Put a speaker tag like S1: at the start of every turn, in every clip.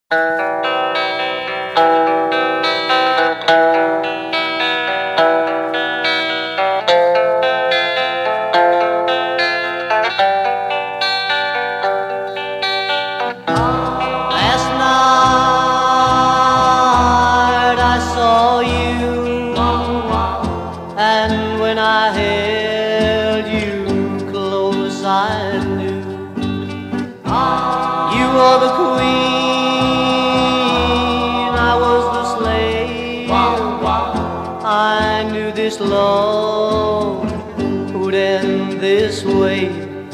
S1: Last night I saw you, and when I held you close I knew you were the queen, I was the slave. I knew this love would end this way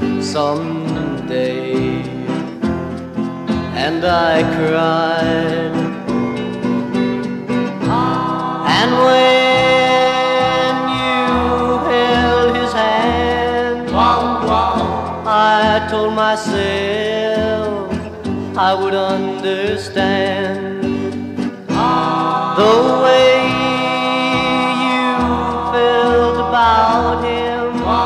S1: someday, and I cried. And when you held his hand, I told myself I would understand the way you felt about him.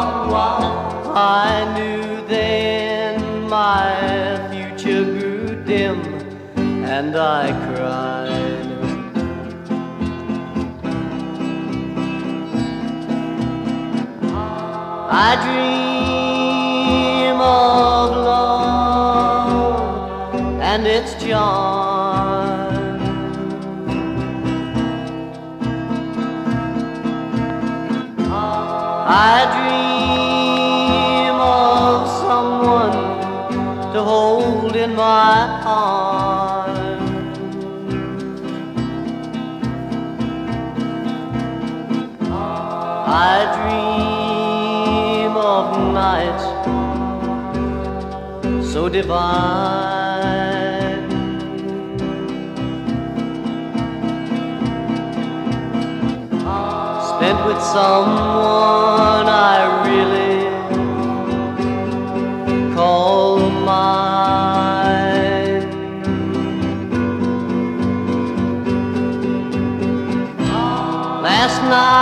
S1: I knew then my future grew dim, and I cried. I dream of love and its charm. I dream of someone to hold in my arms. I dream of nights so divine, spent with someone I really call mine. Last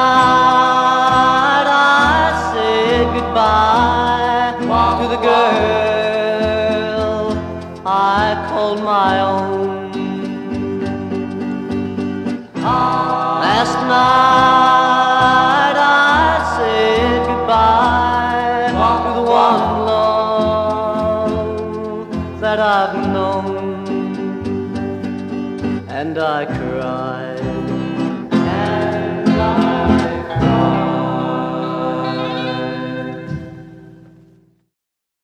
S1: night I said goodbye to the girl I called my own. Last night I said goodbye to the one love that I've known, and I